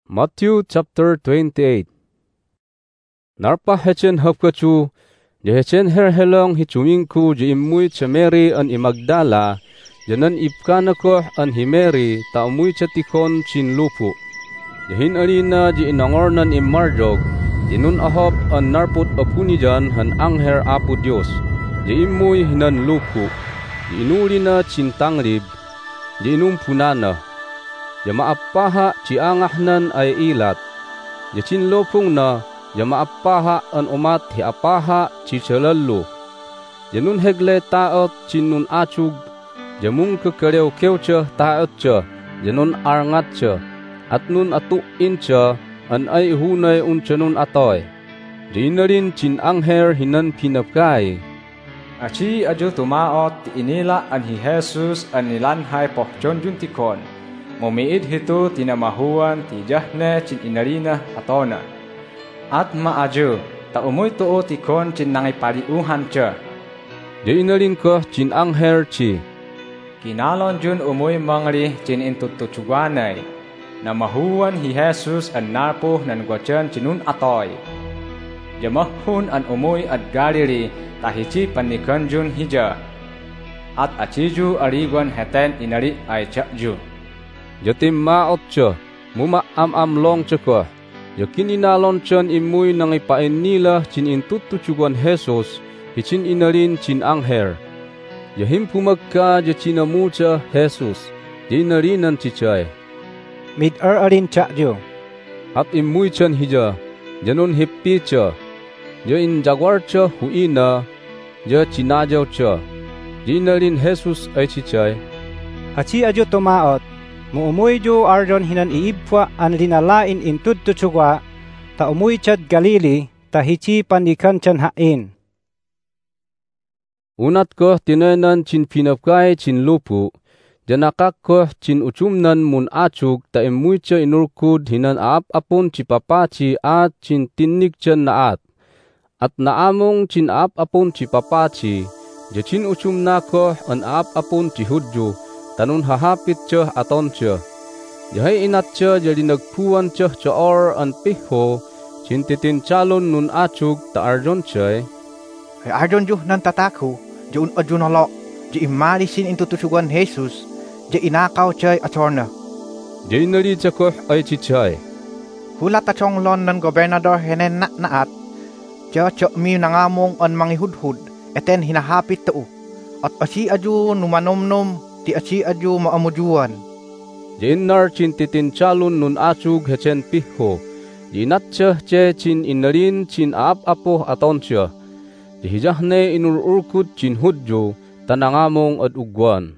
Matthew chapter 28. Narpa hechen hapkachu, je hechen herhelong hi chumingku je imui cha Mary an imagdala, janan ipkanakoh an hi Mary ta umui cha tikon chin lupu. Jahin arina je inangornan immardog, jinun ahop an narput apunijan han angher apu Dios, je imui hinan lupu, je inulina chin tangrib, je inumpunana. Ya maapaha ci angahnan ay ilat. Ya cinlopong na ya maapaha an umat hi apaha ci celalu. Ya nun hegle taot cinun acug. Ya mung kekereu keuce taot ce. Ya nun arngat ce. At nun atu ince an ay hunay uncenun atoy. Ya inarin cin angher hinan pinapkay. Aci aju tumaot inila an hi Jesus an nilanhay pohjon juntikon. Mumiid hito tinamahuan ti jahne cin inarina atona. At maaju, ta umuy tuo tikon cin nangipaliuhan ce. Ya inarin ko cin angher ci. Kinalon jun umuy mangri cin intutuchuganay. Namahuan hi Jesus an narpo nan gwachan cinun atoy. Jamahun an umuy at Galili tahici panikan jun hija. At aciju ariguan heten inari ay cakju. Jatim maot ce, muma am-amlong ce ko. Yakin inalon cen imui nang ipain nila cin intutuchugan Jesus, hicin inarin cin angher. Yahim pumagka ja cinamu ce Jesus, di inarinan cicay. Mid-ar arin cakjo. At imui cen hija, janun hippi ce. Ja in jaguar ce huina, ja cinajaw ce. Di inarin Jesus ay cicay. Aci ajo tumaot. Muumuy jo arjon hinan iibwa an linalain intutuchugwa, ta umuy chad Galili, ta hici pandikan chan hain. Unat ko tinenan cin pinapkay cin lupu, janakak ko cin ucumnan mun acug ta imuy cha inurkud hinan aap-apon ci papaci at cin tinnik chan naat. At naamong cin aap-apon ci papaci, ja cin ucumna ko an aap-apon ci hudyo, tanun hahapit ceh aton ceh. Yahay inat ceh jadi nagpuan ceh caor an piho, cintitin calon nun acug ta arjon ceh. Hay arjon juh nan tataku, jun adjun halok, ji imalisin intutusugan Jesus, ji inakaw ceh acorna. Ji inali cakoh ay cicay. Hula tacong lon nan gobernador henen naat, ceh mi nangamong an mangihudhud, eten hinahapit tau, at asi aju numanomnom, ti aci aju maamujuan. Jinar cintitin calon nun acug hechen piho. Jinat ceh ce cin inarin cin aap-apoh aton ceh. Jihijahne inur-urkut cin hudjo tanangamong at ugwan.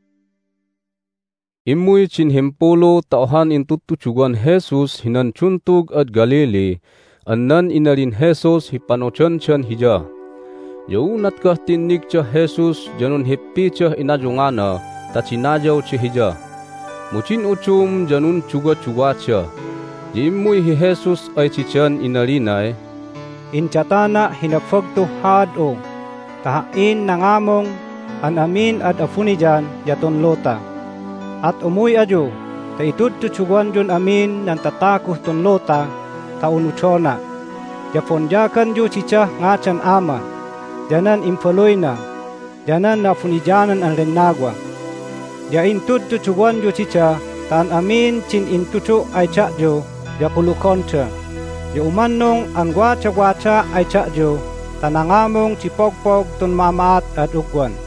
Imuy cin himpulo taohan intutuchugan Jesus hinan cuntug at Galili. Annan inarin Jesus hipanochan-chan hija. Yaunat kah tinnik ceh Jesus janun hippi ceh inajungana ta cinajaw ceh hija. Mucin ucum janun cuga-cuga ceh. Jimuy hi Jesus ay cichan inarinay. Incatana hinagfagto hado, tahain nangamong an amin at afunijan yaton lota. At umuy ajo, ta itutuchugan jun amin nan tatakuh ton lota ta unuchona. Japonjakan jo cicah ngacan ama. Janan impaloy na, janan na funijanan ang renagwa. Ya intutu chuguan jo cica, tan amin cin intutu ay cak jo, ya pulukonca. Ya umanong ang gwaca-gwaca ay cak jo, tanangamong cipogpog ton mamaat at ugwan.